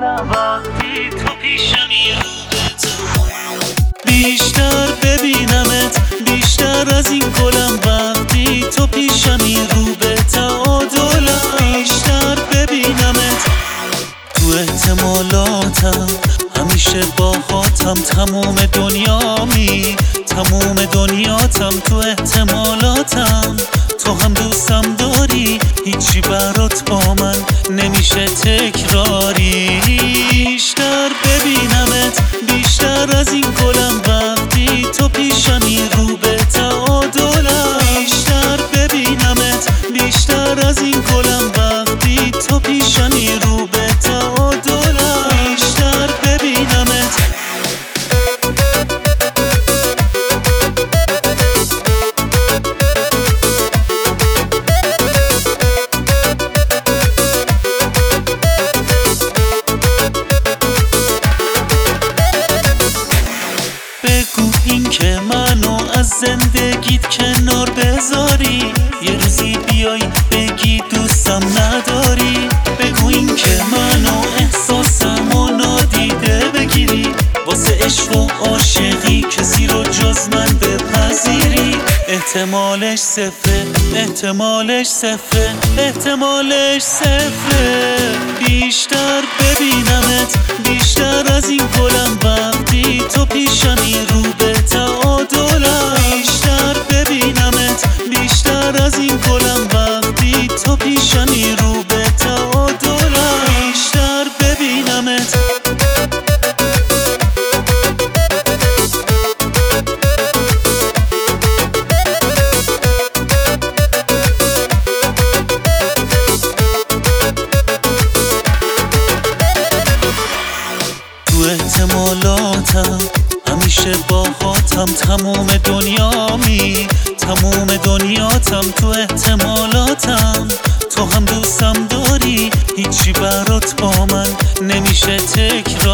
گلم وقتی تو پیشمی. بیشتر ببینمت بیشتر از این گلم وقتی تو پیشمی. رو به تعادلم بیشتر ببینمت تو احتمالاتم، همیشه باهاتم تموم دنیامی. تموم دنیاتم تو احتمالاتم، تو هم دوستم داری، هیچی برات با من نمیشه تکراری. بیشتر ببینمت بیشتر از این گلم وقتی تو پیشمی. رو به تعادلم بیشتر ببینمت بیشتر از این گلم وقتی تو پیشمی. رو به تعادلم بیشتر ببینمت. بگو این که منو از زندگیت کنار بذاری، یه روزی بیای بگی دوستم نداری. بگو این که منو احساسمو نادیده بگیری، واسه عشق و عاشقی کسی رو جز من بپذیری. احتمالش صفره احتمالش صفره احتمالش صفره. بیشتر ببینمت بیشتر از این گلم وقتی تو پیشمی. رو به تعادلم بیشتر ببینمت بیشتر از این گلم وقتی تو پیشمی. رو به تعادلم بیشتر ببینمت. تو احتمالاتم، همیشه باهاتم تموم دنیامی. تموم دنیاتم تو احتمالاتم، تو هم دوستم داری، هیچی برات با من نمیشه تکرار.